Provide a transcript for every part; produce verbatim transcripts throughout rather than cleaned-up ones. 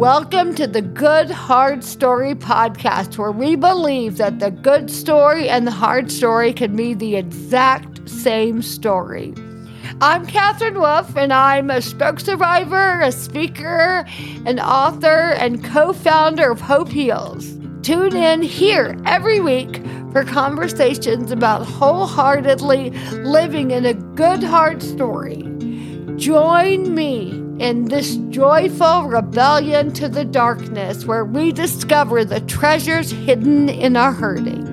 Welcome to the Good Hard Story podcast, where we believe that the good story and the hard story can be the exact same story. I'm Catherine Wolf, and I'm a stroke survivor, a speaker, an author, and co-founder of Hope Heals. Tune in here every week for conversations about wholeheartedly living in a good hard story. Join me in this joyful rebellion to the darkness, where we discover the treasures hidden in our hurting.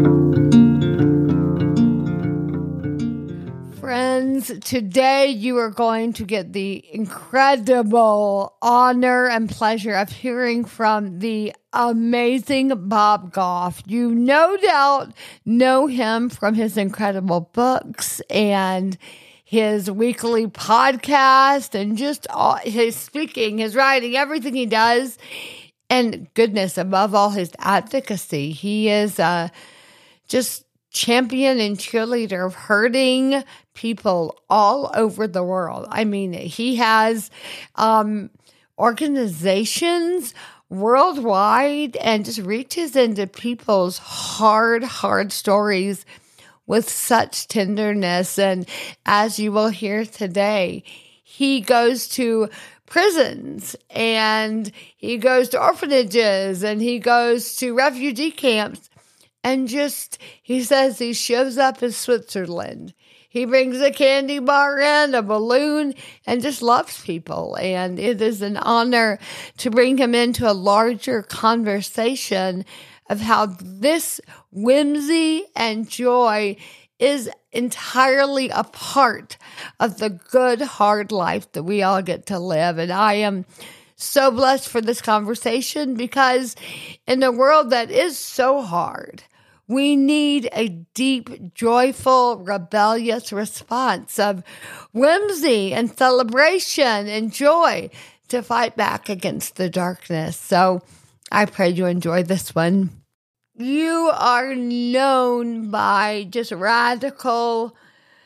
Friends, today you are going to get the incredible honor and pleasure of hearing from the amazing Bob Goff. You no doubt know him from his incredible books and his weekly podcast and just all, his speaking, his writing, everything he does. And goodness, above all, his advocacy. He is uh, just champion and cheerleader of hurting people all over the world. I mean, he has um, organizations worldwide and just reaches into people's hard, hard stories with such tenderness. And as you will hear today, he goes to prisons and he goes to orphanages and he goes to refugee camps. And just, he says he shows up in Switzerland. He brings a candy bar in, a balloon, and just loves people. And it is an honor to bring him into a larger conversation of how this whimsy and joy is entirely a part of the good, hard life that we all get to live. And I am so blessed for this conversation, because in a world that is so hard, we need a deep, joyful, rebellious response of whimsy and celebration and joy to fight back against the darkness. So I pray you enjoy this one. You are known by just radical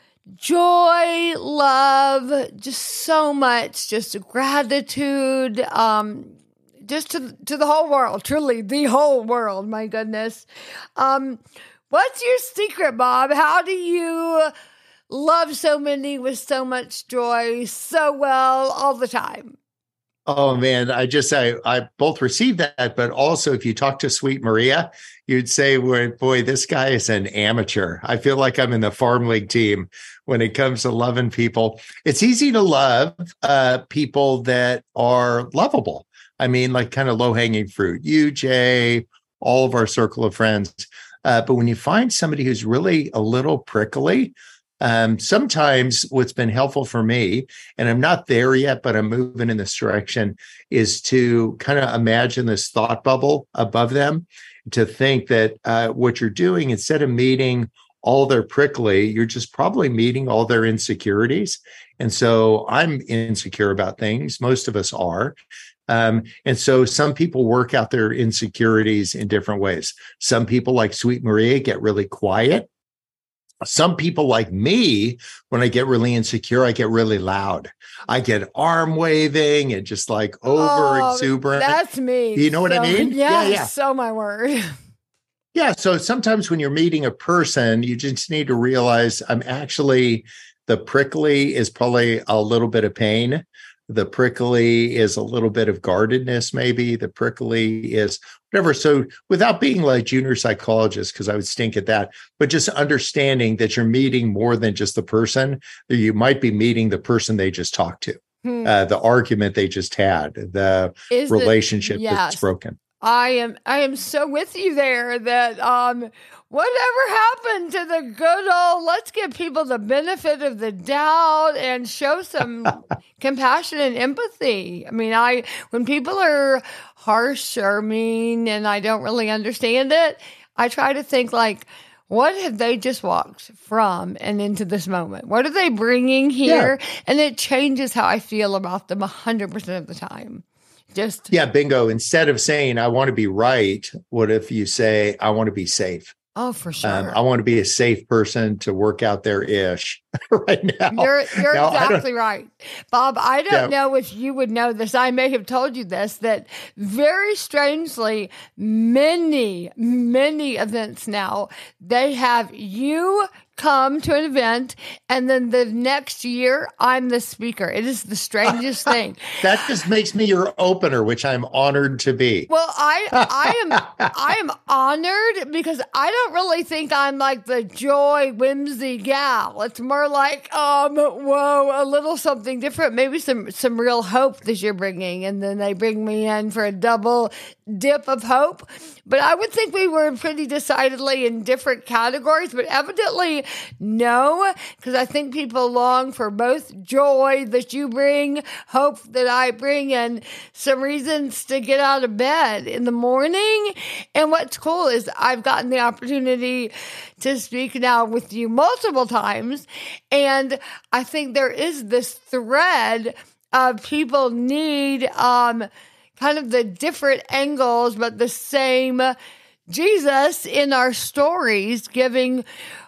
joy, love, just so much, just gratitude, um, just to, to the whole world, truly the whole world, my goodness. Um, what's your secret, Bob? How do you love so many with so much joy so well all the time? Oh, man, I just, I, I both received that, but also if you talk to Sweet Maria, you'd say, well, boy, this guy is an amateur. I feel like I'm in the farm league team when it comes to loving people. It's easy to love uh, people that are lovable. I mean, like kind of low-hanging fruit, you, Jay, all of our circle of friends. Uh, but when you find somebody who's really a little prickly, Um, sometimes what's been helpful for me, and I'm not there yet, but I'm moving in this direction, is to kind of imagine this thought bubble above them, to think that uh, what you're doing, instead of meeting all their prickly, you're just probably meeting all their insecurities. And so I'm insecure about things. Most of us are. Um, and so some people work out their insecurities in different ways. Some people, like Sweet Maria, get really quiet. Some people like me, when I get really insecure, I get really loud. I get arm waving and just like over Oh, exuberant. that's me. You know what so, I mean? Yeah, yeah, yeah. So my word. Yeah. So sometimes when you're meeting a person, you just need to realize I'm actually, the prickly is probably a little bit of pain. The prickly is a little bit of guardedness, maybe. The prickly is whatever. So without being like junior psychologist, because I would stink at that, but just understanding that you're meeting more than just the person, that you might be meeting the person they just talked to, hmm. uh, the argument they just had, the is relationship it, yes. that's broken. I am I am so with you there that um whatever happened to the good old, let's give people the benefit of the doubt and show some compassion and empathy. I mean, I when people are harsh or mean and I don't really understand it, I try to think like, what have they just walked from and into this moment? What are they bringing here? Yeah. And it changes how I feel about them one hundred percent of the time. Just yeah, bingo. Instead of saying, I want to be right, what if you say, I want to be safe? Oh, for Um, sure. I want to be a safe person to work out there ish right now. You're you're now, exactly right, Bob. I don't yeah. know if you would know this. I may have told you this, that very strangely, many, many events now, they have you come to an event and then the next year I'm the speaker. It is the strangest thing. That just makes me your opener, which I'm honored to be. Well, I I am I am honored because I don't really think I'm like the joy whimsy gal. It's more like um whoa, a little something different, maybe some some real hope that you're bringing, and then they bring me in for a double dip of hope. But I would think we were pretty decidedly in different categories, but evidently no, because I think people long for both joy that you bring, hope that I bring, and some reasons to get out of bed in the morning. And what's cool is I've gotten the opportunity to speak now with you multiple times, and I think there is this thread of people need um, kind of the different angles, but the same Jesus in our stories, giving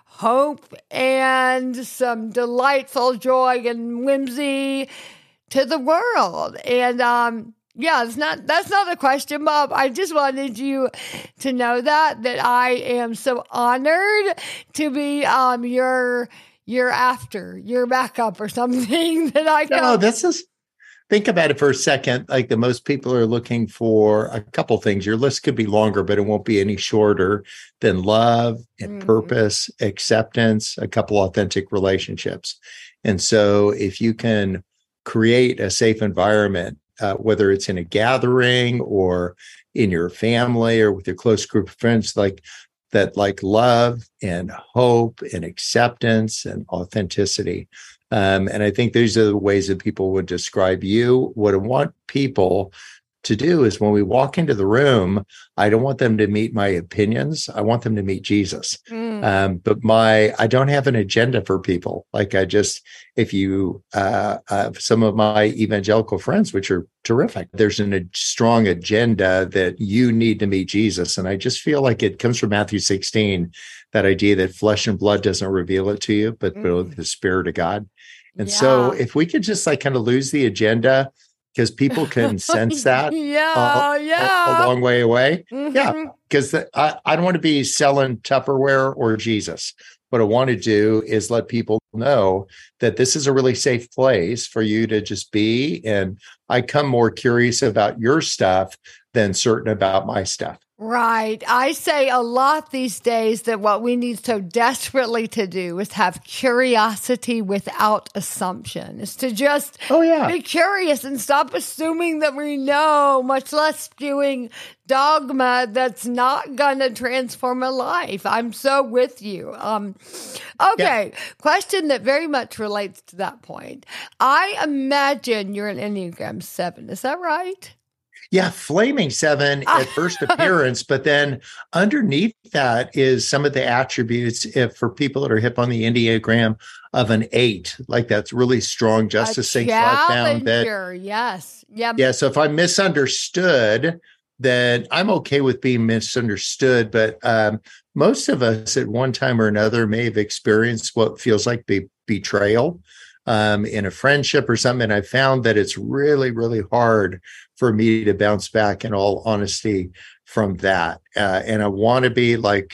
hope and some delightful joy and whimsy to the world. And um, yeah, it's not that's not a question, Bob. I just wanted you to know that that I am so honored to be um your your after your backup or something that I can. No, this is. Think about it for a second. Like the most people are looking for a couple things. Your list could be longer, but it won't be any shorter than love and mm-hmm. purpose, acceptance, a couple authentic relationships. And so if you can create a safe environment, uh, whether it's in a gathering or in your family or with your close group of friends, like that, like love and hope and acceptance and authenticity. Um, and I think these are the ways that people would describe you. What I want people to do is when we walk into the room, I don't want them to meet my opinions. I want them to meet Jesus. Mm. Um, but my, I don't have an agenda for people. Like I just, if you, uh, uh, some of my evangelical friends, which are terrific, there's an, a strong agenda that you need to meet Jesus. And I just feel like it comes from Matthew sixteen, that idea that flesh and blood doesn't reveal it to you, but mm. the Spirit of God. And yeah. so if we could just like kind of lose the agenda, because people can sense that yeah, uh, yeah. a, a long way away. Mm-hmm. Yeah, because I, I don't want to be selling Tupperware or Jesus. What I want to do is let people know that this is a really safe place for you to just be. And I come more curious about your stuff than certain about my stuff. Right. I say a lot these days that what we need so desperately to do is have curiosity without assumption. Is to just oh, yeah. be curious and stop assuming that we know, much less spewing dogma that's not going to transform a life. I'm so with you. Um, okay. Yeah. Question that very much relates to that point. I imagine you're an Enneagram seven. Is that right? Yeah, flaming seven at first appearance, but then underneath that is some of the attributes, if for people that are hip on the Enneagram, of an eight, like that's really strong justice. A challenger, yes. Yeah. Yeah, so if I'm misunderstood, then I'm okay with being misunderstood, but um, most of us at one time or another may have experienced what feels like be- betrayal. Um, in a friendship or something. And I found that it's really, really hard for me to bounce back in all honesty from that. Uh, and I want to be like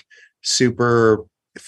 super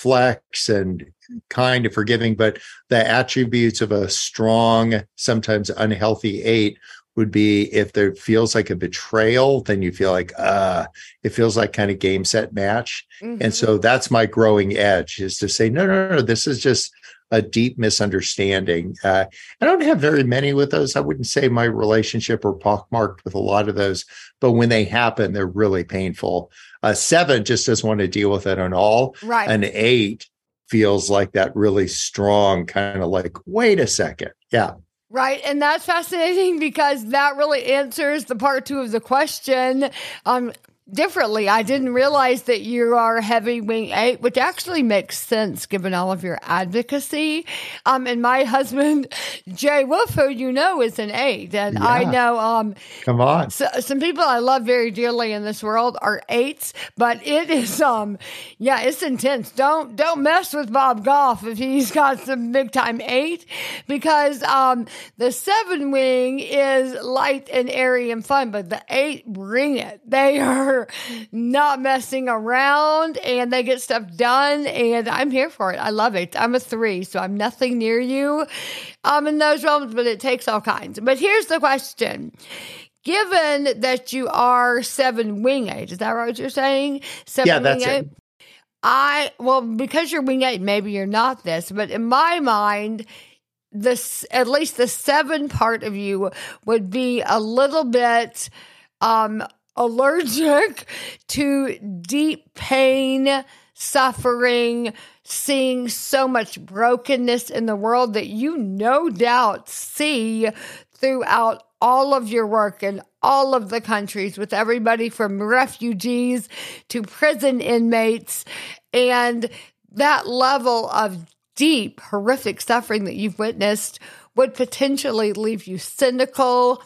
flex and kind and forgiving, but the attributes of a strong, sometimes unhealthy eight would be if there feels like a betrayal, then you feel like, uh, it feels like kind of game, set, match. Mm-hmm. And so that's my growing edge, is to say, no, no, no, this is just a deep misunderstanding. Uh, I don't have very many with those. I wouldn't say my relationship are pockmarked with a lot of those, but when they happen, they're really painful. A seven just doesn't want to deal with it at all. Right. An eight feels like that really strong kind of like, wait a second. Yeah. Right. And that's fascinating because that really answers the part two of the question. Um, differently. I didn't realize that you are heavy wing eight, which actually makes sense given all of your advocacy. Um, and my husband, Jay Wolf, who you know is an eight. And Yeah. I know um, Come on. so, some people I love very dearly in this world are eights, but it is, um, yeah, it's intense. Don't don't mess with Bob Goff if he's got some big time eight, because um, the seven wing is light and airy and fun, but the eight bring it. They are not messing around and they get stuff done, and I'm here for it. I love it. I'm a three, so I'm nothing near you um, in those realms, but it takes all kinds. But here's the question. Given that you are seven wing eight, is that what you're saying? Seven Yeah, that's wing eight? it. I, well, because you're wing eight, maybe you're not this, but in my mind, this, at least the seven part of you would be a little bit, um, allergic to deep pain, suffering, seeing so much brokenness in the world that you no doubt see throughout all of your work in all of the countries, with everybody from refugees to prison inmates, and that level of deep, horrific suffering that you've witnessed would potentially leave you cynical,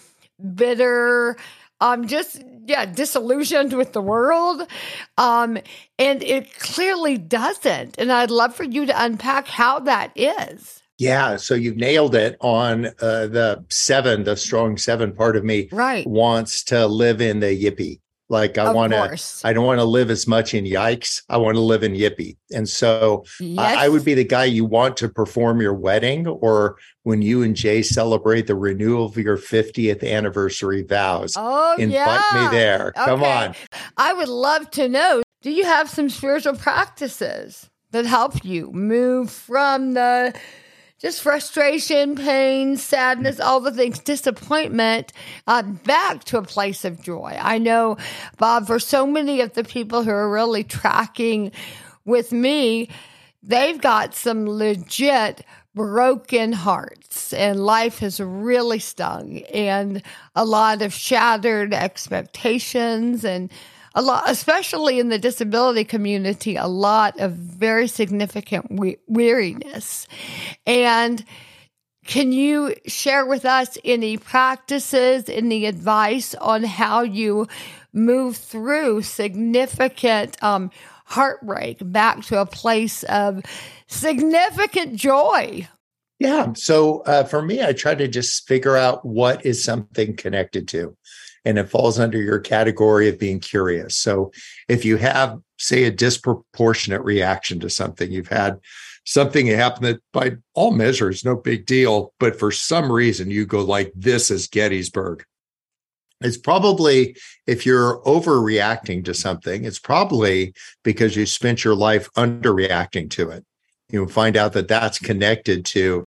bitter, um, just, yeah, disillusioned with the world. Um, and it clearly doesn't. And I'd love for you to unpack how that is. Yeah, so you've nailed it on uh, the seven, the strong seven part of me Right. wants to live in the yippee. Like I Of want to, course. I don't want to live as much in yikes. I want to live in yippee. And so Yes. I, I would be the guy you want to perform your wedding, or when you and Jay celebrate the renewal of your fiftieth anniversary vows. Oh, Invite yeah. me there. Come Okay. on. I would love to know, do you have some spiritual practices that help you move from the just frustration, pain, sadness, all the things, disappointment, uh, back to a place of joy? I know, Bob, for so many of the people who are really tracking with me, they've got some legit broken hearts, and life has really stung, and a lot of shattered expectations, and a lot, especially in the disability community, a lot of very significant we- weariness. And can you share with us any practices, any advice on how you move through significant um, heartbreak back to a place of significant joy? Yeah. So uh, for me, I try to just figure out what is something connected to. And it falls under your category of being curious. So if you have, say, a disproportionate reaction to something, you've had something happen that by all measures, no big deal, but for some reason you go like, this is Gettysburg. It's probably, if you're overreacting to something, it's probably because you spent your life underreacting to it. You'll find out that that's connected to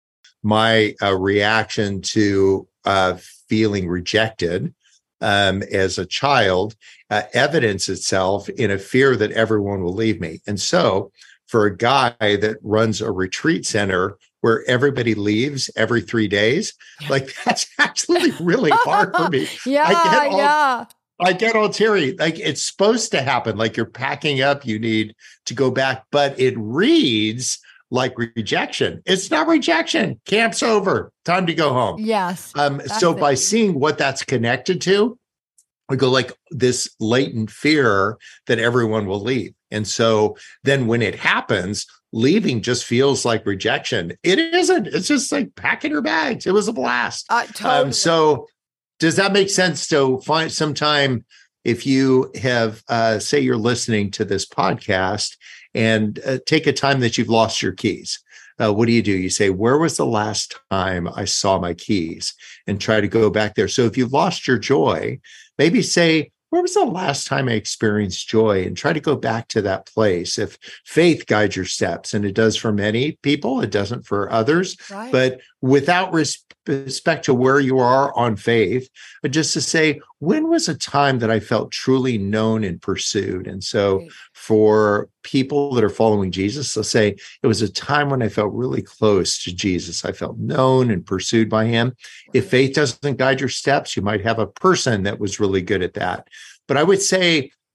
my uh, reaction to uh, feeling rejected um, as a child, uh, evidence itself in a fear that everyone will leave me. And so for a guy that runs a retreat center where everybody leaves every three days, like that's actually really hard for me. Yeah, I get all, yeah. I get all teary. Like it's supposed to happen. Like you're packing up, you need to go back, but it reads like rejection. It's not rejection. Camp's over. Time to go home. Yes. Um, so by seeing what that's connected to, we go like this latent fear that everyone will leave. And so then when it happens, leaving just feels like rejection. It isn't. It's just like packing your bags. It was a blast. Uh, totally. Um, so does that make sense to find sometime if you have, uh, say you're listening to this podcast and uh, take a time that you've lost your keys? Uh, what do you do? You say, where was the last time I saw my keys? And try to go back there. So if you've lost your joy, maybe say, where was the last time I experienced joy? And try to go back to that place. If faith guides your steps, and it does for many people, it doesn't for others. Right. But without respect to where you are on faith, but just to say, when was a time that I felt truly known and pursued? And so Right. for people that are following Jesus, they'll say, it was a time when I felt really close to Jesus. I felt known and pursued by him. Right. If faith doesn't guide your steps, you might have a person that was really good at that. But I would say,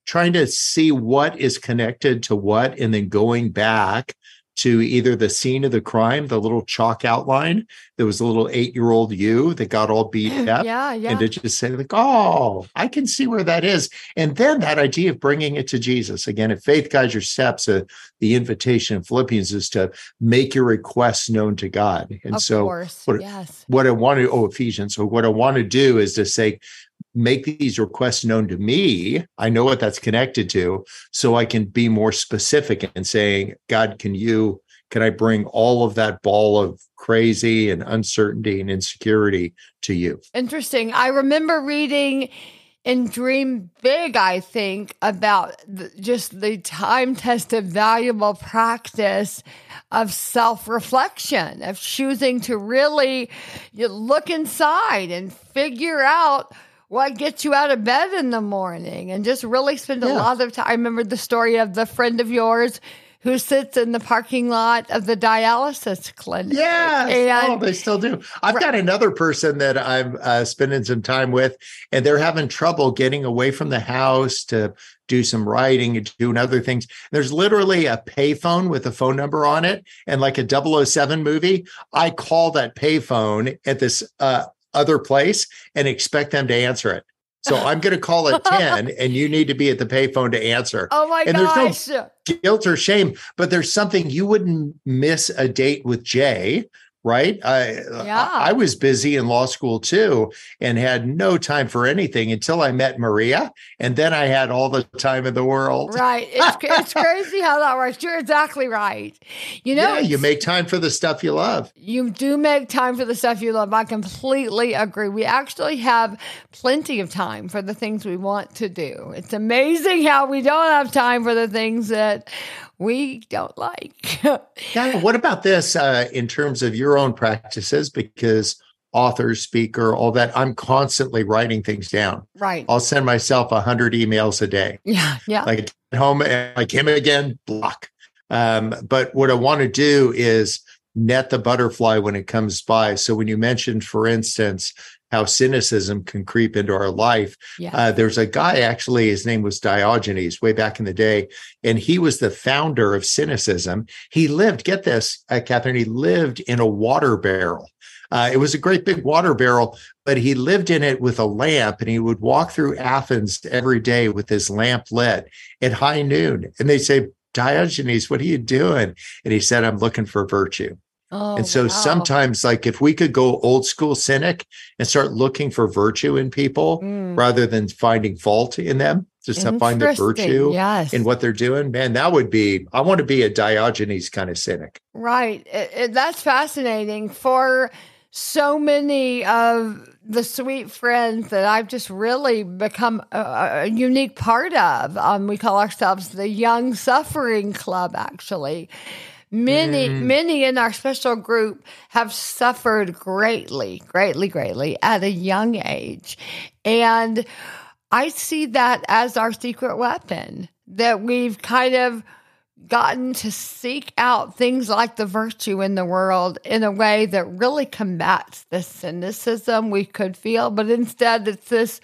trying to see what is connected to what, and then going back to either the scene of the crime, the little chalk outline. There was a little eight-year-old you that got all beat up. Yeah, yeah. And to just say, like, oh, I can see where that is. And then that idea of bringing it to Jesus. Again, if faith guides your steps, uh, the invitation in Philippians is to make your requests known to God. And of so course, what, yes. what I want to, oh, Ephesians. So what I want to do is to say, make these requests known to me. I know what that's connected to, so I can be more specific in saying, God, can you, can I bring all of that ball of crazy and uncertainty and insecurity to you? Interesting. I remember reading in Dream Big, I think, about the, just the time-tested, valuable practice of self-reflection, of choosing to really you look inside and figure out what gets you out of bed in the morning, and just really spend a Yeah. lot of time. I remember the story of the friend of yours who sits in the parking lot of the dialysis clinic. Yes. And- oh, they still do. I've got another person that I'm uh, spending some time with, and they're having trouble getting away from the house to do some writing and doing other things. There's literally a payphone with a phone number on it, and like a double oh seven movie, I call that payphone at this uh, other place and expect them to answer it. So I'm going to call at ten, and you need to be at the payphone to answer. Oh my and gosh. There's no guilt or shame, but there's something. You wouldn't miss a date with Jay, right? I, Yeah. I, I was busy in law school too, and had no time for anything until I met Maria. And then I had all the time in the world. Right. It's, it's crazy how that works. You're exactly right. You know, Yeah, you make time for the stuff you love. You do make time for the stuff you love. I completely agree. We actually have plenty of time for the things we want to do. It's amazing how we don't have time for the things that we don't like. Yeah. What about this uh, in terms of your own practices? Because author, speaker, all that, I'm constantly writing things down. Right. I'll send myself a hundred emails a day. Yeah. Yeah. Like at home, like him again, block. Um, but what I want to do is net the butterfly when it comes by. So when you mentioned, for instance, how cynicism can creep into our life, Yeah. uh, there's a guy, actually, his name was Diogenes way back in the day, and he was the founder of cynicism. He lived, get this, uh, Catherine, he lived in a water barrel. Uh, it was a great big water barrel, but he lived in it with a lamp, and he would walk through Athens every day with his lamp lit at high noon. And they say, Diogenes, what are you doing? And he said, I'm looking for virtue. Oh, and so wow. sometimes, like, if we could go old school cynic and start looking for virtue in people Mm. rather than finding fault in them, just to find the Interesting. virtue Yes. in what they're doing, man, that would be, I want to be a Diogenes kind of cynic. Right. It, it, that's fascinating. For so many of the sweet friends that I've just really become a, a unique part of, um, we call ourselves the Young Suffering Club, actually. Many, Mm. many in our special group have suffered greatly, greatly, greatly at a young age. And I see that as our secret weapon, that we've kind of gotten to seek out things like the virtue in the world in a way that really combats the cynicism we could feel. But instead, it's this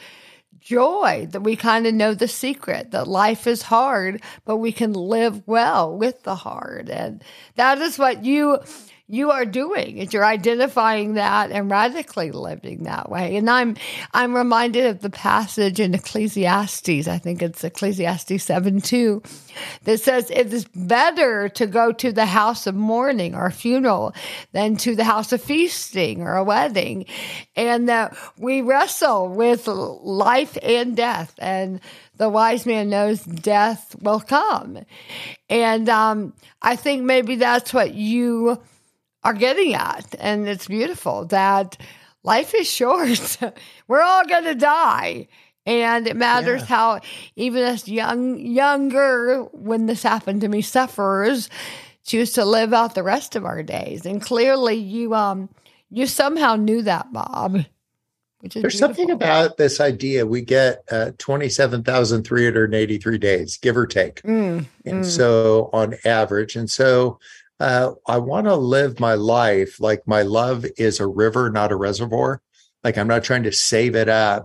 joy that we kind of know the secret, that life is hard, but we can live well with the hard. And that is what you you are doing, is you're identifying that and radically living that way. And I'm I'm reminded of the passage in Ecclesiastes, I think it's Ecclesiastes seven two, that says it is better to go to the house of mourning or a funeral than to the house of feasting or a wedding. And that we wrestle with life and death, and the wise man knows death will come. And um, I think maybe that's what you are getting at. And it's beautiful that life is short. We're all going to die. And it matters Yeah. how even us young, younger, when this happened to me, sufferers choose to live out the rest of our days. And clearly you, um, you somehow knew that, Bob. Which is There's beautiful. something about this idea. We get uh, twenty-seven thousand three hundred eighty-three days, give or take. Mm, And mm. so on average. And so uh, I want to live my life like my love is a river, not a reservoir. Like I'm not trying to save it up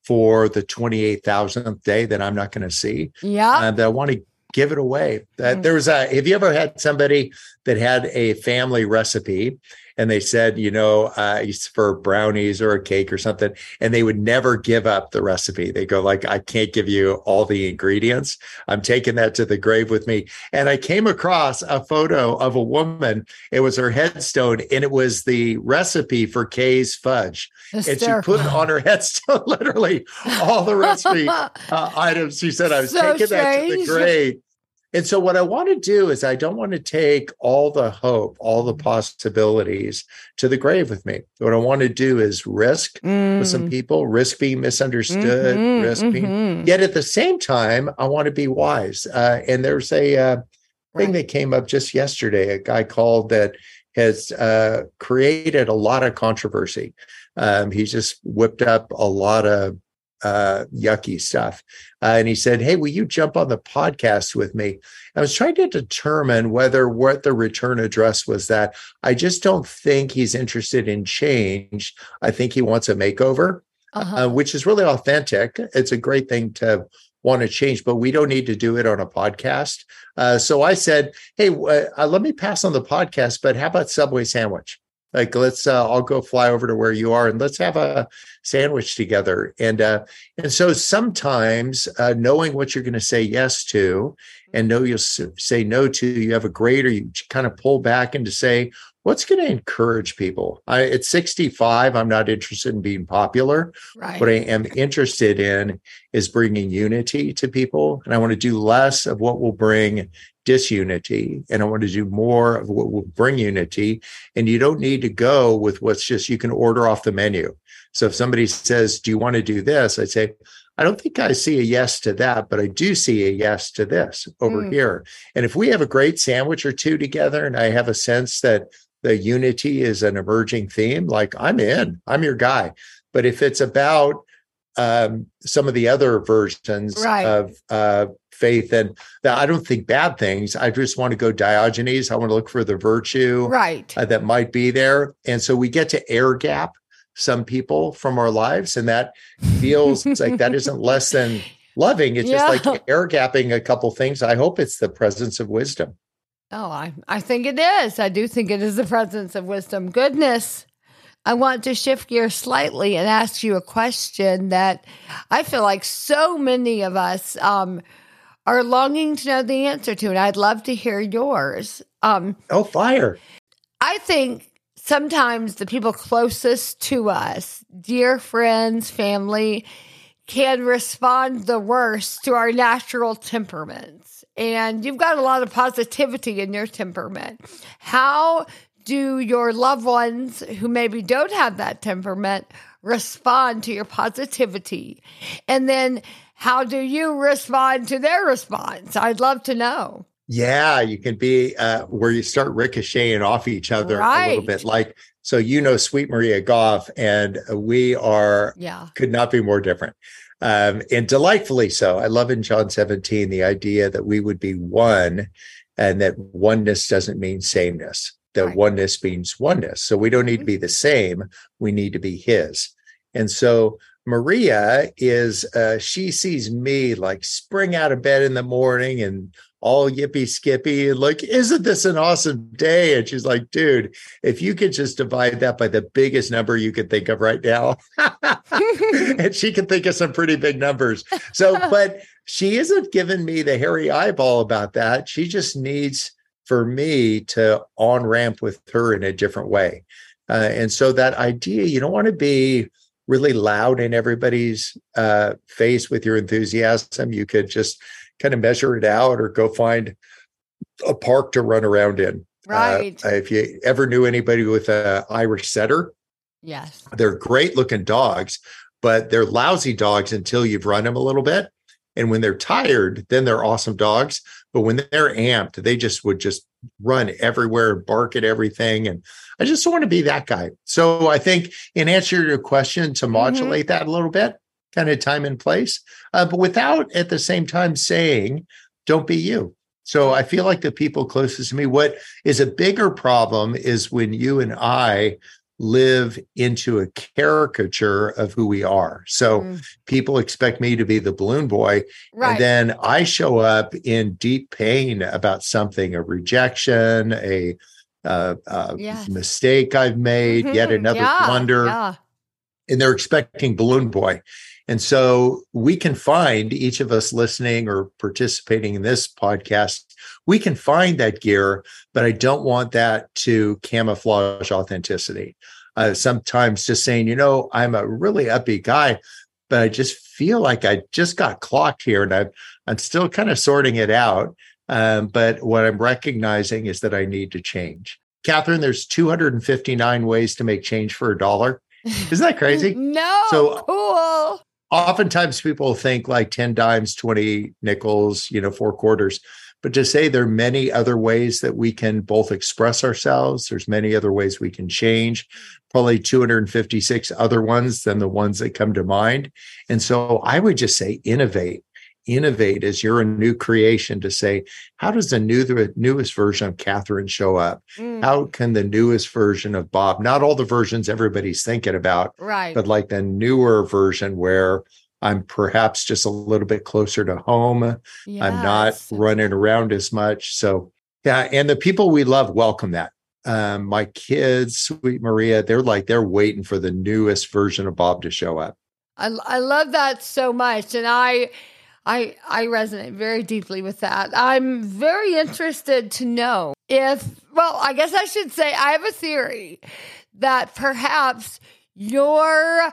for the twenty-eight thousandth day that I'm not going to see. Yeah. Uh, that I want to give it away. Uh, there was a, have you ever had somebody that had a family recipe and they said, you know, uh, it's for brownies or a cake or something, and they would never give up the recipe. They go like, I can't give you all the ingredients. I'm taking that to the grave with me. And I came across a photo of a woman. It was her headstone, and it was the recipe for Kay's fudge. Hysterical. And she put on her headstone literally all the recipe uh, items. She said, I was so taking strange. that to the grave. And so what I want to do is I don't want to take all the hope, all the possibilities to the grave with me. What I want to do is risk mm. with some people, risk being misunderstood, mm-hmm, risk mm-hmm. being, yet at the same time, I want to be wise. Uh, and there's a uh, thing right. that came up just yesterday, a guy called that has uh, created a lot of controversy. Um, he's just whipped up a lot of uh, yucky stuff. Uh, and he said, hey, will you jump on the podcast with me? I was trying to determine whether what the return address was that I just don't think he's interested in change. I think he wants a makeover, uh-huh. uh, which is really authentic. It's a great thing to want to change, but we don't need to do it on a podcast. Uh, so I said, hey, uh, let me pass on the podcast, but how about Subway sandwich? Like, let's, uh, I'll go fly over to where you are and let's have a sandwich together. And, uh, and so sometimes uh, knowing what you're going to say yes to and know you'll s- say no to, you have a grade, or you kind of pull back and to say, what's going to encourage people? I, at sixty-five, I'm not interested in being popular. Right. What I am interested in is bringing unity to people. And I want to do less of what will bring disunity, and I want to do more of what will bring unity. And you don't need to go with what's just, you can order off the menu. So if somebody says, do you want to do this? I'd say, I don't think I see a yes to that, but I do see a yes to this over mm. here. And if we have a great sandwich or two together, and I have a sense that the unity is an emerging theme, like I'm in, I'm your guy. But if it's about um, some of the other versions right. of uh, faith, and that I don't think bad things. I just want to go Diogenes. I want to look for the virtue right. uh, that might be there. And so we get to air gap some people from our lives. And that feels like that isn't less than loving. It's yeah. just like air gapping a couple things. I hope it's the presence of wisdom. Oh, I, I think it is. I do think it is the presence of wisdom. Goodness. I want to shift gears slightly and ask you a question that I feel like so many of us um, are longing to know the answer to, and I'd love to hear yours. Um, oh, fire. I think sometimes the people closest to us, dear friends, family, can respond the worst to our natural temperaments. And you've got a lot of positivity in your temperament. How do your loved ones who maybe don't have that temperament respond to your positivity? And then how do you respond to their response? I'd love to know. Yeah, you can be uh, where you start ricocheting off each other right. a little bit. Like, so you know, Sweet Maria Goff, and we are, yeah. could not be more different. Um, and delightfully so. I love in John seventeen, the idea that we would be one, and that oneness doesn't mean sameness. That right. oneness means oneness. So we don't need to be the same. We need to be his. And so Maria is, uh, she sees me like spring out of bed in the morning and all yippee skippy and like, isn't this an awesome day? And she's like, dude, if you could just divide that by the biggest number you could think of right now. And she can think of some pretty big numbers. So, but she isn't giving me the hairy eyeball about that. She just needs for me to on-ramp with her in a different way. Uh, and so that idea, you don't want to be really loud in everybody's uh, face with your enthusiasm. You could just kind of measure it out or go find a park to run around in. Right. Uh, if you ever knew anybody with an Irish setter, yes, they're great looking dogs, but they're lousy dogs until you've run them a little bit. And when they're tired, then they're awesome dogs. But when they're amped, they just would just run everywhere and bark at everything. And I just don't want to be that guy. So I think in answer to your question, to modulate mm-hmm. that a little bit, kind of time and place, uh, but without at the same time saying, don't be you. So I feel like the people closest to me, what is a bigger problem is when you and I live into a caricature of who we are. So mm. people expect me to be the balloon boy. Right. And then I show up in deep pain about something, a rejection, a, uh, uh, yes. mistake I've made, mm-hmm. yet another yeah. blunder. Yeah. And they're expecting balloon boy. And so we can find, each of us listening or participating in this podcast, we can find that gear, but I don't want that to camouflage authenticity. Uh, sometimes just saying, you know, I'm a really upbeat guy, but I just feel like I just got clocked here, and I'm, I'm still kind of sorting it out. Um, but what I'm recognizing is that I need to change. Catherine, there's two hundred fifty-nine ways to make change for a dollar. Isn't that crazy? No, so cool. Oftentimes people think like ten dimes, twenty nickels, you know, four quarters. But to say there are many other ways that we can both express ourselves, there's many other ways we can change, probably two hundred fifty-six other ones than the ones that come to mind. And so I would just say innovate. Innovate as you're a new creation, to say, how does the new, the newest version of Catherine show up? Mm. How can the newest version of Bob, not all the versions everybody's thinking about, right, but like the newer version where I'm perhaps just a little bit closer to home. Yes. I'm not running around as much. So yeah, and the people we love welcome that. Um, my kids, sweet Maria, they're like, they're waiting for the newest version of Bob to show up. I, I love that so much. And I, I, I resonate very deeply with that. I'm very interested to know if, well, I guess I should say I have a theory that perhaps your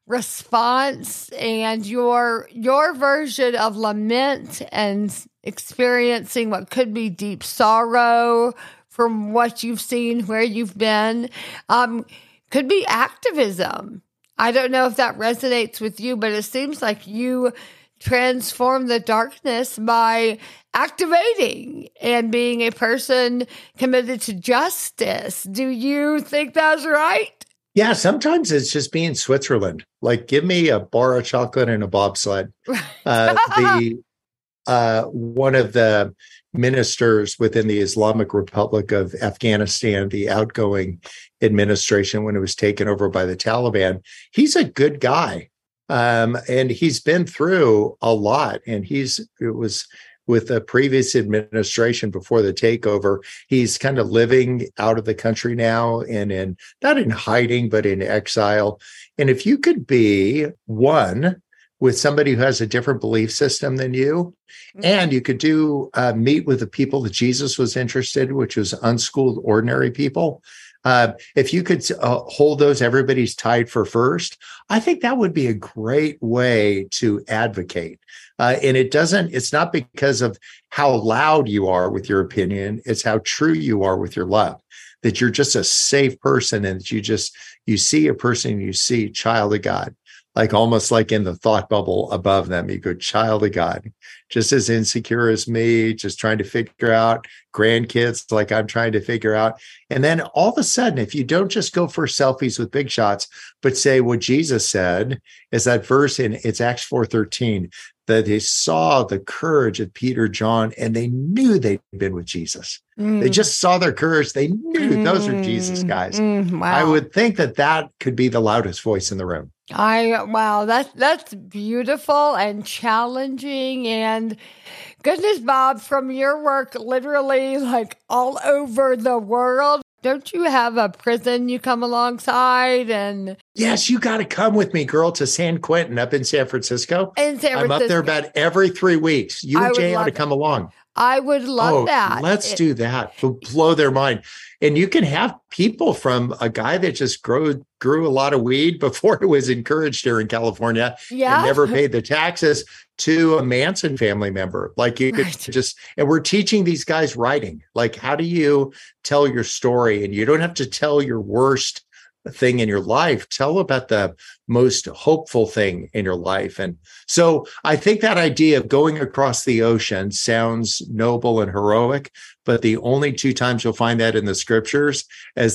response and your your version of lament and experiencing what could be deep sorrow from what you've seen, where you've been, um, could be activism. I don't know if that resonates with you, but it seems like you transform the darkness by activating and being a person committed to justice. Do you think that's right? Yeah, sometimes it's just being Switzerland. Like, give me a bar of chocolate and a bobsled. Uh, the uh, one of the ministers within the Islamic Republic of Afghanistan, the outgoing administration when it was taken over by the Taliban, he's a good guy. Um, and he's been through a lot, and he's, it was with the previous administration before the takeover, he's kind of living out of the country now and in, not in hiding, but in exile. And if you could be one with somebody who has a different belief system than you, mm-hmm. and you could do uh, meet with the people that Jesus was interested in, which was unschooled, ordinary people. Uh, if you could uh, hold those, everybody's tied for first, I think that would be a great way to advocate. Uh, and it doesn't, it's not because of how loud you are with your opinion, it's how true you are with your love, that you're just a safe person, and that you just, you see a person, you see child of God, like almost like in the thought bubble above them, you go, child of God, just as insecure as me, just trying to figure out grandkids like I'm trying to figure out. And then all of a sudden, if you don't just go for selfies with big shots, but say what Jesus said, is that verse in, it's Acts four thirteen, that they saw the courage of Peter, John, and they knew they'd been with Jesus. Mm. They just saw their courage. They knew mm. those are Jesus guys. Mm. Wow. I would think that that could be the loudest voice in the room. I, wow, that's, that's beautiful and challenging. And goodness, Bob, from your work literally like all over the world, don't you have a prison you come alongside? And yes, you got to come with me, girl, to San Quentin up in San Francisco. In San Francisco. I'm up there about every three weeks. You and Jay ought to come along. I would love oh, that. Let's it, do that. It'll blow their mind. And you can have people from a guy that just grew grew a lot of weed before it was encouraged here in California, yeah, and never paid the taxes, to a Manson family member. Like you could right. just, and we're teaching these guys writing. Like, how do you tell your story? And you don't have to tell your worst thing in your life. Tell about the most hopeful thing in your life. And so I think that idea of going across the ocean sounds noble and heroic, but the only two times you'll find that in the scriptures is that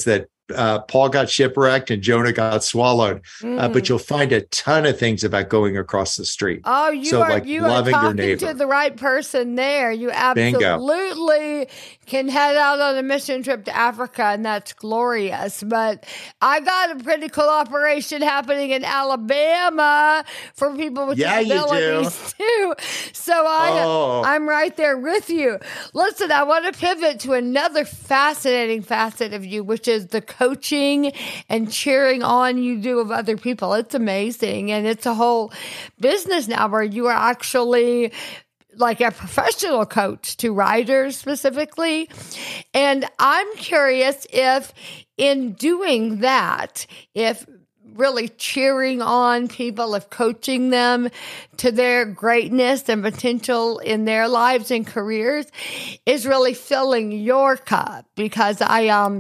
uh, Paul got shipwrecked and Jonah got swallowed. Mm. Uh, but you'll find a ton of things about going across the street. Oh, you so, are like you are talking to the right person there. You absolutely Bingo. Can head out on a mission trip to Africa, and that's glorious. But I got a pretty cool operation happening in Alabama for people with yeah, disabilities too. So I oh. I'm right there with you. Listen, I want to pivot to another fascinating facet of you, which is the coaching and cheering on you do of other people. It's amazing. And it's a whole business now where you are actually like a professional coach to riders specifically. And I'm curious if in doing that, if really cheering on people, if coaching them to their greatness and potential in their lives and careers is really filling your cup, because I, um,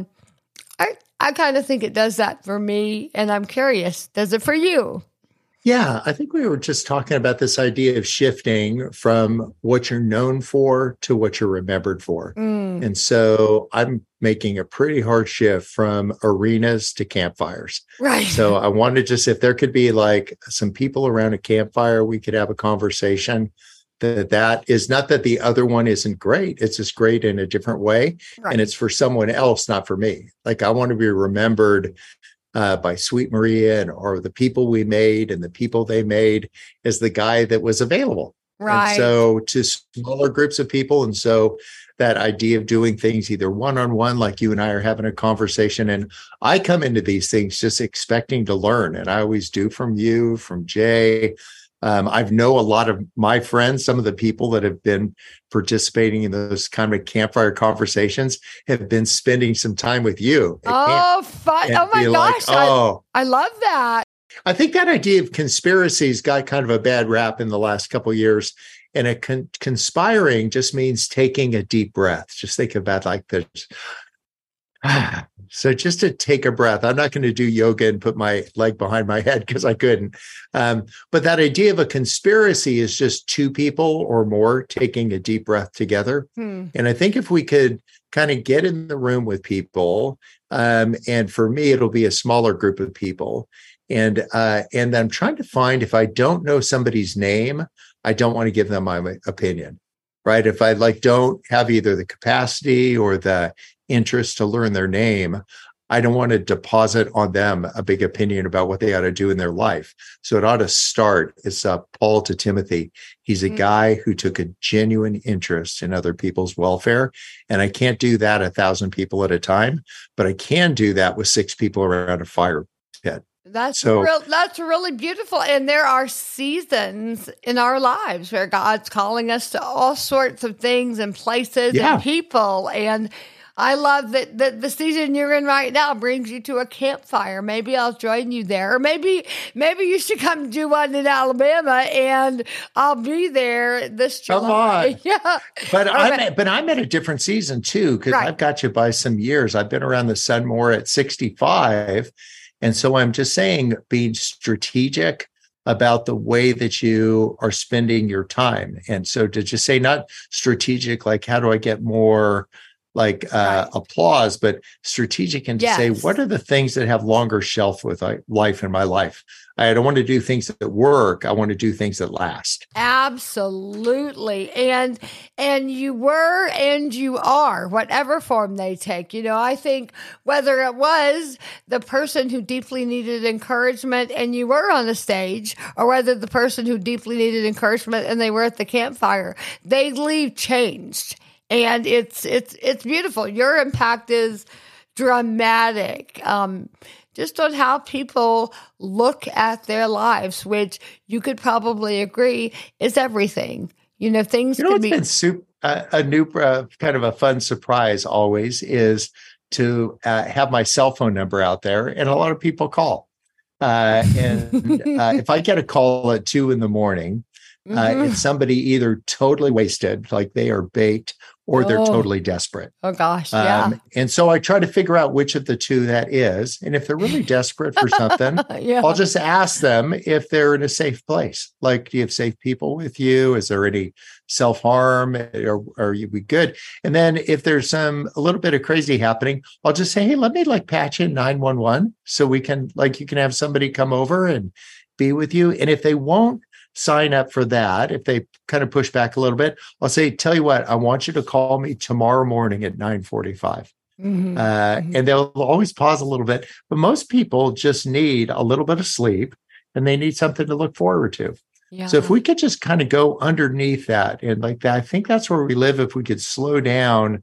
I, I kind of think it does that for me. And I'm curious, does it for you? Yeah, I think we were just talking about this idea of shifting from what you're known for to what you're remembered for. Mm. And so I'm making a pretty hard shift from arenas to campfires. Right. So I wanted just, if there could be like some people around a campfire, we could have a conversation. That that is not that the other one isn't great. It's just great in a different way. Right. And it's for someone else, not for me. Like I want to be remembered Uh, by Sweet Maria and or the people we made and the people they made as the guy that was available. Right. And so to smaller groups of people. And so that idea of doing things either one-on-one, like you and I are having a conversation. And I come into these things just expecting to learn. And I always do from you, from Jay. Um, I know a lot of my friends, some of the people that have been participating in those kind of campfire conversations have been spending some time with you. Oh, fun. Oh my gosh. Like, oh. I, I love that. I think that idea of conspiracies got kind of a bad rap in the last couple of years. And a con- conspiring just means taking a deep breath. Just think about like this. So just to take a breath, I'm not going to do yoga and put my leg behind my head because I couldn't. Um, but that idea of a conspiracy is just two people or more taking a deep breath together. Hmm. And I think if we could kind of get in the room with people, um, and for me, it'll be a smaller group of people. And uh, and I'm trying to find, if I don't know somebody's name, I don't want to give them my opinion, right? If I like don't have either the capacity or the interest to learn their name, I don't want to deposit on them a big opinion about what they ought to do in their life. So it ought to start, it's uh, Paul to Timothy. He's a mm-hmm. guy who took a genuine interest in other people's welfare. And I can't do that a thousand people at a time, but I can do that with six people around a fire pit. That's so, real, that's really beautiful. And there are seasons in our lives where God's calling us to all sorts of things and places yeah. and people. And I love that, that the season you're in right now brings you to a campfire. Maybe I'll join you there. Or maybe maybe you should come do one in Alabama and I'll be there this July. Come on. Yeah. But I'm at, but I'm at a different season too, because right. I've got you by some years. I've been around the sun more at sixty-five. And so I'm just saying, being strategic about the way that you are spending your time. And so to just say not strategic, like how do I get more like uh, right. applause, but strategic and to yes. say, what are the things that have longer shelf with uh, life in my life? I don't want to do things that work. I want to do things that last. Absolutely. And, and you were, and you are, whatever form they take. You know, I think whether it was the person who deeply needed encouragement and you were on the stage, or whether the person who deeply needed encouragement and they were at the campfire, they leave changed. And it's it's it's beautiful. Your impact is dramatic, um, just on how people look at their lives, which you could probably agree is everything. You know, things you know, could be been super, uh, a new uh, kind of a fun surprise. Always is to uh, have my cell phone number out there, and a lot of people call. Uh, and uh, if I get a call at two in the morning. Mm-hmm. Uh, it's somebody either totally wasted, like they are baked, or they're oh. totally desperate. Oh, gosh. Yeah. Um, and so I try to figure out which of the two that is. And if they're really desperate for something, yeah. I'll just ask them if they're in a safe place. Like, do you have safe people with you? Is there any self-harm? Or, or are you be good? And then if there's some, a little bit of crazy happening, I'll just say, hey, let me like patch in nine one one so we can, like, you can have somebody come over and be with you. And if they won't sign up for that, if they kind of push back a little bit, I'll say, tell you what, I want you to call me tomorrow morning at nine forty-five. Mm-hmm. Uh, mm-hmm. And they'll always pause a little bit. But most people just need a little bit of sleep and they need something to look forward to. Yeah. So if we could just kind of go underneath that and like that, I think that's where we live. If we could slow down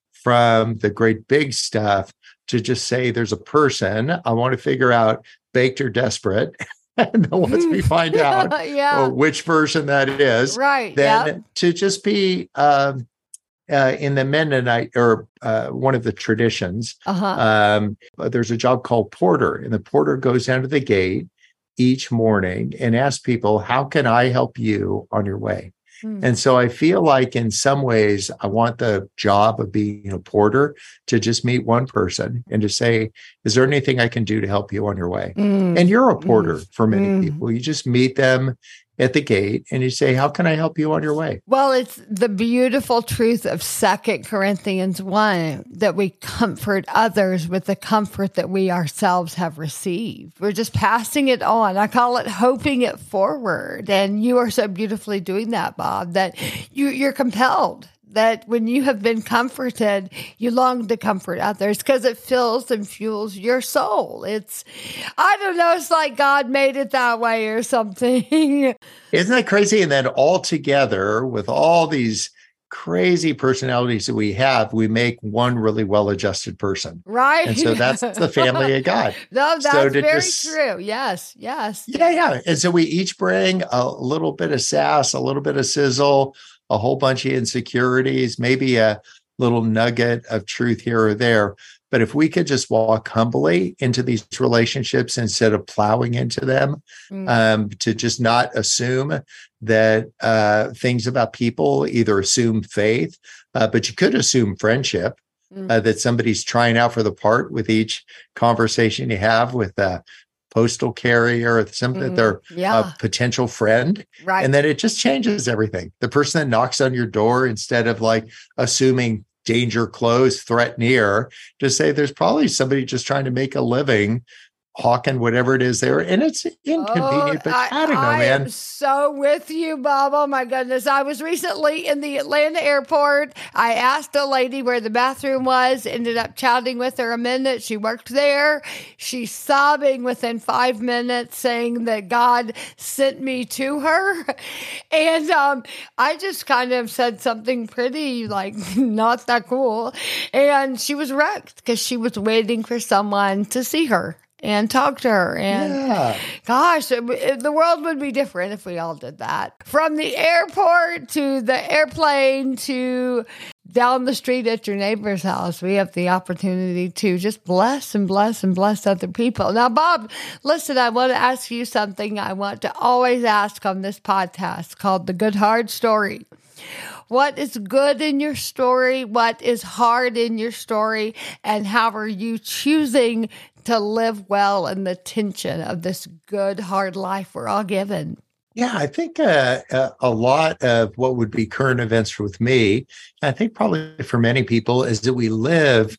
from the great big stuff to just say there's a person, I want to figure out baked or desperate. And then once we find out yeah. which version that is, right? Then yep. to just be um, uh, in the Mennonite or uh, one of the traditions, uh-huh. um, there's a job called porter, and the porter goes down to the gate each morning and asks people, "How can I help you on your way?" And so I feel like in some ways, I want the job of being a porter to just meet one person and to say, is there anything I can do to help you on your way? Mm. And you're a porter mm. for many mm. people. You just meet them at the gate and you say, how can I help you on your way? Well, it's the beautiful truth of Second Corinthians one that we comfort others with the comfort that we ourselves have received. We're just passing it on. I call it hoping it forward. And you are so beautifully doing that, Bob, that you, you're compelled. That when you have been comforted, you long to comfort others because it fills and fuels your soul. It's, I don't know, it's like God made it that way or something. Isn't that crazy? And then all together with all these crazy personalities that we have, we make one really well-adjusted person. Right. And so that's the family of God. No, that's so very just, true. Yes, yes. Yeah, yeah. And so we each bring a little bit of sass, a little bit of sizzle, a whole bunch of insecurities, maybe a little nugget of truth here or there. But if we could just walk humbly into these relationships instead of plowing into them, mm. um, to just not assume that uh, things about people, either assume faith, uh, but you could assume friendship, mm. uh, that somebody's trying out for the part with each conversation you have with a postal carrier or something, mm, that they're yeah. a potential friend. Right. And then it just changes everything. The person that knocks on your door, instead of like assuming danger close, threat near, just say there's probably somebody just trying to make a living hawking whatever it is there. And it's inconvenient, oh, but I, I don't know, I man. am so with you, Bob. Oh my goodness. I was recently in the Atlanta airport. I asked a lady where the bathroom was, ended up chatting with her a minute. She worked there. She's sobbing within five minutes saying that God sent me to her. And um, I just kind of said something pretty like not that cool. And she was wrecked because she was waiting for someone to see her and talk to her. And yeah. gosh, it, it, the world would be different if we all did that. From the airport to the airplane to down the street at your neighbor's house, we have the opportunity to just bless and bless and bless other people. Now, Bob, listen, I want to ask you something I want to always ask on this podcast called The Good Hard Story. What is good in your story? What is hard in your story? And how are you choosing to live well in the tension of this good, hard life we're all given? Yeah, I think uh, a lot of what would be current events with me, I think probably for many people, is that we live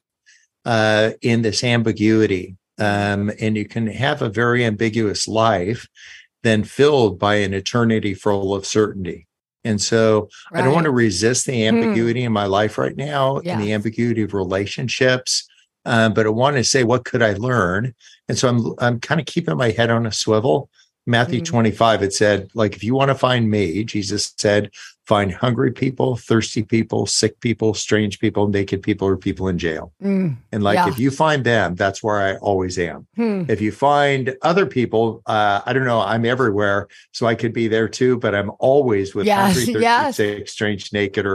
uh, in this ambiguity. Um, and you can have a very ambiguous life then filled by an eternity full of certainty. And so right. I don't want to resist the ambiguity hmm. in my life right now, yeah. and the ambiguity of relationships. Um, but I want to say, what could I learn? And so I'm I'm kind of keeping my head on a swivel. Matthew mm. twenty-five, it said, like, if you want to find me, Jesus said, find hungry people, thirsty people, sick people, strange people, naked people, or people in jail. Mm. And like, yeah. if you find them, that's where I always am. Hmm. If you find other people, uh, I don't know, I'm everywhere, so I could be there too, but I'm always with yes, hungry, thirsty, yes. sick, strange, naked, or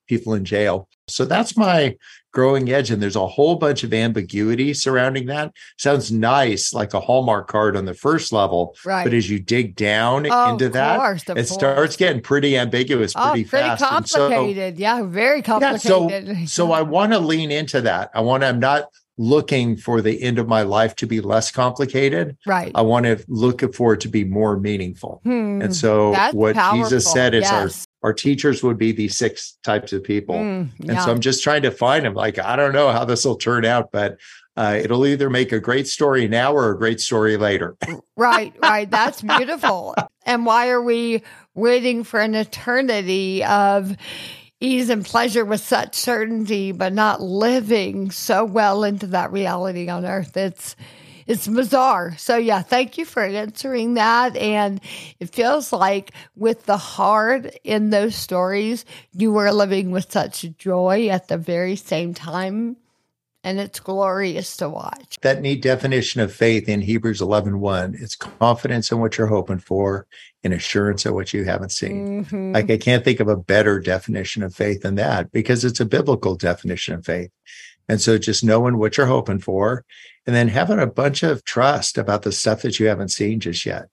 people in jail. So that's my growing edge. And there's a whole bunch of ambiguity surrounding that. Sounds nice, like a Hallmark card on the first level. Right. But as you dig down oh, into of that, course, of it course. starts getting pretty ambiguous pretty oh, pretty fast. complicated. So, yeah, very complicated. Yeah, so, so I want to lean into that. I want to, I'm not looking for the end of my life to be less complicated. Right. I want to look for it to be more meaningful. Hmm, and so what powerful. Jesus said is yes. our, our teachers would be these six types of people. Mm, and yeah. so I'm just trying to find them. Like, I don't know how this will turn out, but uh, it'll either make a great story now or a great story later. right, right. That's beautiful. And why are we waiting for an eternity of ease and pleasure with such certainty, but not living so well into that reality on earth? It's it's bizarre. So yeah, thank you for answering that. And it feels like with the hard in those stories, you were living with such joy at the very same time. And it's glorious to watch. That neat definition of faith in Hebrews eleven one, it's confidence in what you're hoping for and assurance of what you haven't seen. Mm-hmm. Like, I can't think of a better definition of faith than that, because it's a biblical definition of faith. And so just knowing what you're hoping for and then having a bunch of trust about the stuff that you haven't seen just yet.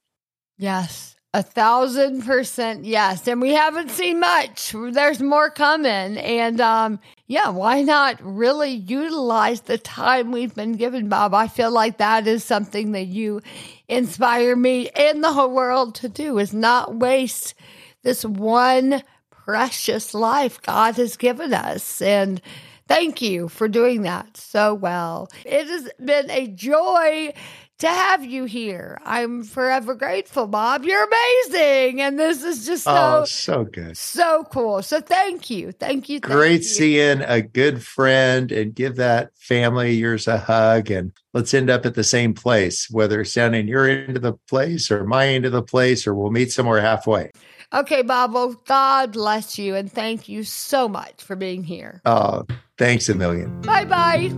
Yes. A thousand percent yes. And we haven't seen much. There's more coming. And um, yeah, why not really utilize the time we've been given, Bob? I feel like that is something that you inspire me and the whole world to do, is not waste this one precious life God has given us. And thank you for doing that so well. It has been a joy to have you here. I'm forever grateful, Bob. You're amazing. And this is just so, oh, so good. So cool. So thank you. Thank you. Thank Great you. seeing a good friend, and give that family of yours a hug. And let's end up at the same place, whether it's down in your end of the place or my end of the place, or we'll meet somewhere halfway. Okay, Bob. Well, God bless you. And thank you so much for being here. Oh, thanks a million. Bye-bye.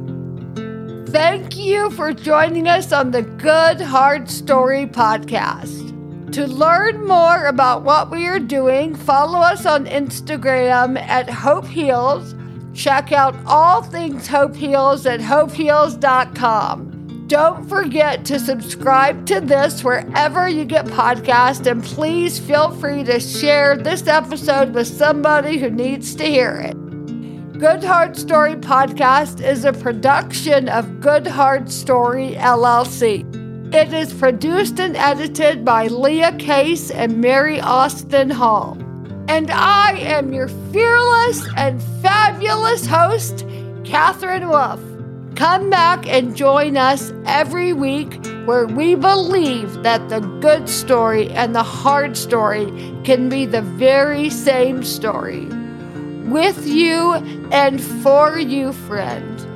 Thank you for joining us on the Good Hard Story podcast. To learn more about what we are doing, follow us on Instagram at Hope Heals. Check out all things Hope Heals at hope heals dot com. Don't forget to subscribe to this wherever you get podcasts, and please feel free to share this episode with somebody who needs to hear it. Good Hard Story Podcast is a production of Good Hard Story, L L C. It is produced and edited by Leah Case and Mary Austin Hall. And I am your fearless and fabulous host, Catherine Wolf. Come back and join us every week, where we believe that the good story and the hard story can be the very same story. With you and for you, friend.